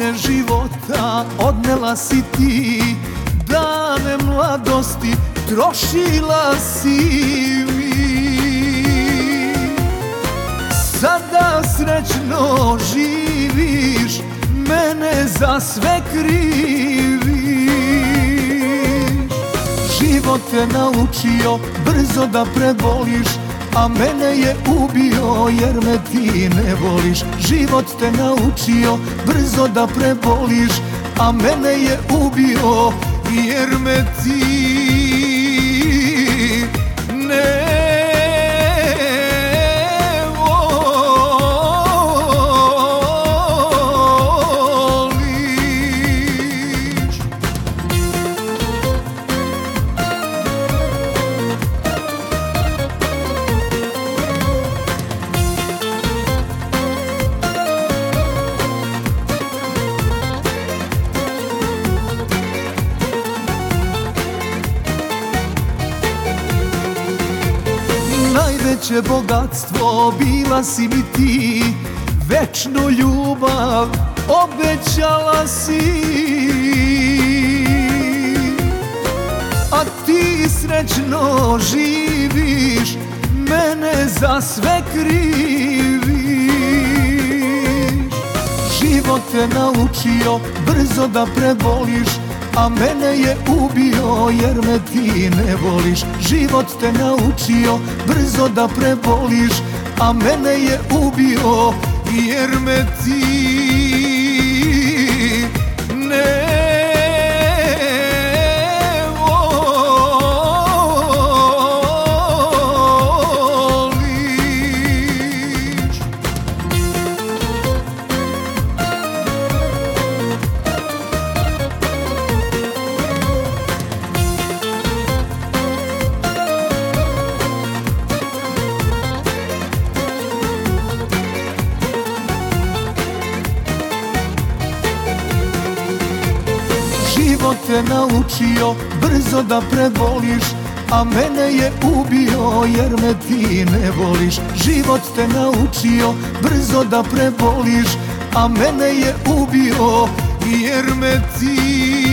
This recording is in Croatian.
godine života odnela si ti, dane mladosti trošila si mi. Sada srećno živiš, mene za sve kriviš. Život te naučio brzo da preboliš, a mene je ubio jer me ti ne voliš. Život te naučio brzo da preboliš, a mene je ubio jer me ti ne najveće bogatstvo bila si mi ti, večnu ljubav obećala si. A ti srećno živiš, mene za sve kriviš. Život te naučio brzo da preboliš, a mene je ubio jer me ti ne voliš. Život te naučio brzo da preboliš, a mene je ubio jer me ti ne Život te naučio brzo da preboliš, a mene je ubio jer me ti ne voliš. Život te naučio brzo da preboliš, a mene je ubio jer me ti